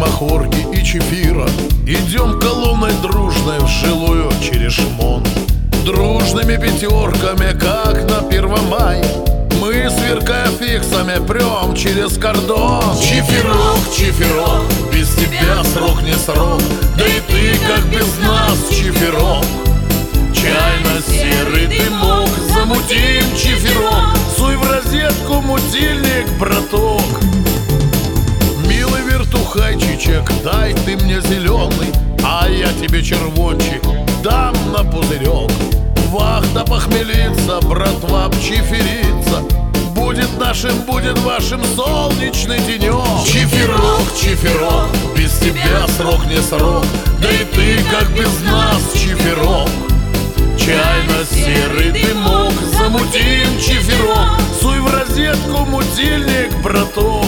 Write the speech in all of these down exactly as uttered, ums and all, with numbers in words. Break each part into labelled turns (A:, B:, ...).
A: махорки и чефира. Идем колонной дружной в жилую Черешмон. Дружными пятерками, как на Первомай, мы, сверкая фиксами, прем через кордон. Чифирок, чифирок, без тебя срок не срок, да и ты как без нас, чифирок. Чайно-серый дымок, замутим чифирок, суй в розетку мутильник, браток. Милый вертухайчичек, дай ты мне зеленый, а я тебе червончик дам на пузырек. Вахта похмелится, братва обчиферится, будет нашим, будет вашим солнечный денек. Чифирок, чифирок, без тебя срок не срок, да и ты как без нас, чифирок. Чайно-серый дымок, замутим чифирок, суй в розетку мутильник, браток.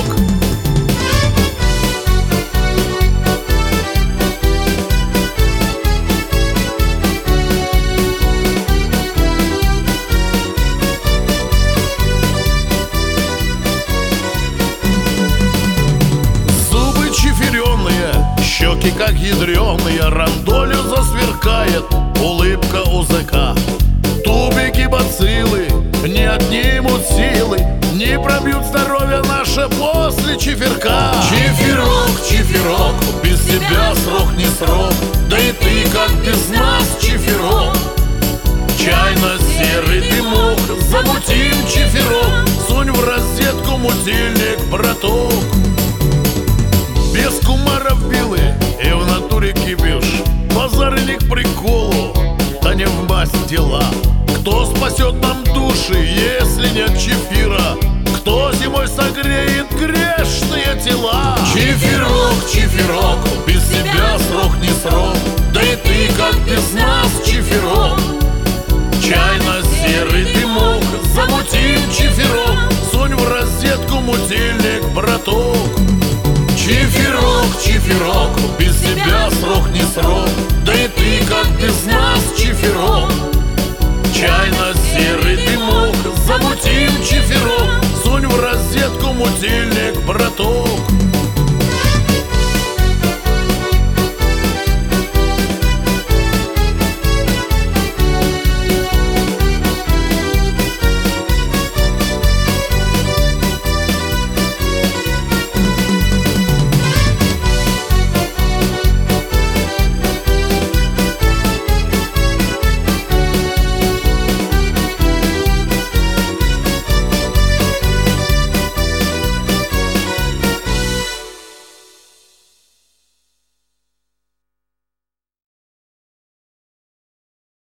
A: Щеки как ядреные, рандолью засверкает улыбка узыка. Тубики бациллы не отнимут силы, не пробьют здоровье наше после чифирка. Чифирок, чифирок, без тебя срок не срок, да и ты как без нас, чифирок. Чайно-серый дымок, замутим чифирок, сунь в розетку мутильник, браток. Без кумаров билы и в натуре кипиш, базары не к приколу, да не в масть дела. Кто спасет нам души, если нет чефира? Кто зимой согреет грешные тела? Чифирок, чифирок, без тебя срок не срок, да и ты как без нас, чифирок. Чайно-серый дымок, замутим чифирок, сунь в розетку мутильник, браток. Чифирок, чифирок, без тебя срок не срок, да и ты как без нас, чифирок. Чайно-серый дымок, замутим чифирок, сунь в розетку мутильник, браток.